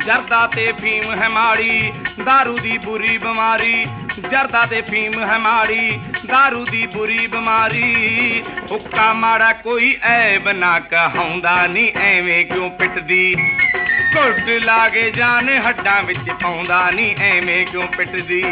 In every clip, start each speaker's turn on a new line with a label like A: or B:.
A: जरदा ते फीम है माड़ी, दारू दी बुरी बीमारी। जरदा ते फीम है माड़ी, दारू दी बुरी बीमारी। हुक्का माड़ा कोई ऐब ना कहाउंदा नी, एवें क्यों पिटदी। घुट लागे जान हड्डां विच पाउंदा नी, एवें क्यों पिटदी।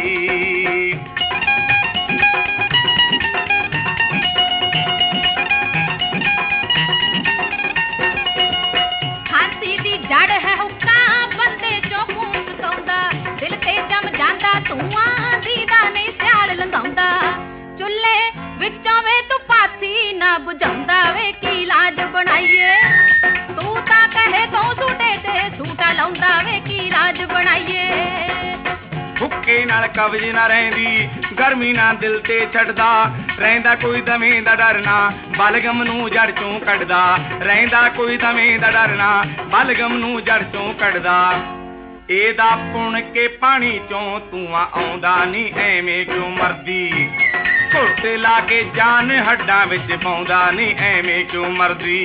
B: फांसी दी जड़ है हुक्का, बंदे चों खून सुकाउंदा। दिल ते जम जांदा धुआं, दीदा नहीं सियाल लंघाउंदा। चुल्हे विचों वे तू पासी ना बुझाउंदा वे, की लाज बनाईए। तू तां कहे तो सूटे ते सूटा लाउंदा वे, की लाज बनाईए।
A: हुक्के नाल कब्ज ना रहिंदी, गर्मी ना दिल ते छड्डदा। रहिंदा कोई दमे दा डर ना, बलगम नूं जड़ चों कढदा। रहिंदा कोई दमे दा डर ना, बलगम नूं जड़ चों कढदा। एदा पुण के पानी चों धुआं आउंदा नी, एवें क्यों मरदी। घुट ला के जान हड्डां विच पाउंदा नी, एवें क्यों मरदी।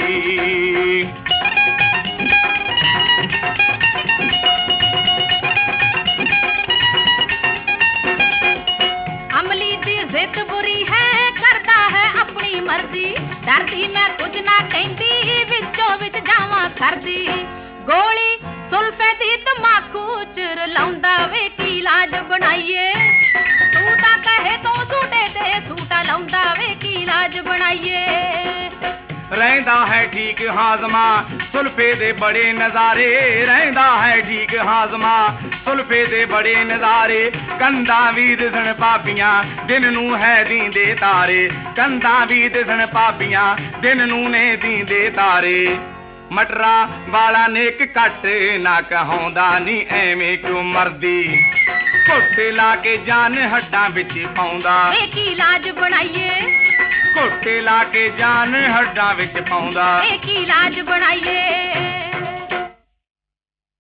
B: अमली दी जिद बुरी है, करदा है अपनी मर्जी। डरदी मैं कुछ ना कहंदी, विचों विच जावां खरदी। गोली सुल्फे दी तमाकू च रलाउंदा वे, की लाज बनाईए। तू तां कहे तो सूटे ते सूटा लाउंदा वे, की लाज बनाईए।
A: रहंदा है ठीक हाजमा, सुल्फे दे बड़े नजारे। रहंदा है ठीक हाजमा, सुल्फे दे बड़े नजारे। कंधा भी दिसण भाबियां, दिन नूं है दींदे तारे। कंधा भी दिसण भाबियां, दिन नूं ने दींदे तारे। मटरा वाला नेक घट ना कहाउंदा नी, एवें क्यों मरदी। घुट ला के जान हड्डां विच पाउंदा,
B: की लाज बनाईए।
A: घुट ला के जान हड्डां विच पाउंदा,
B: की लाज बनाईए।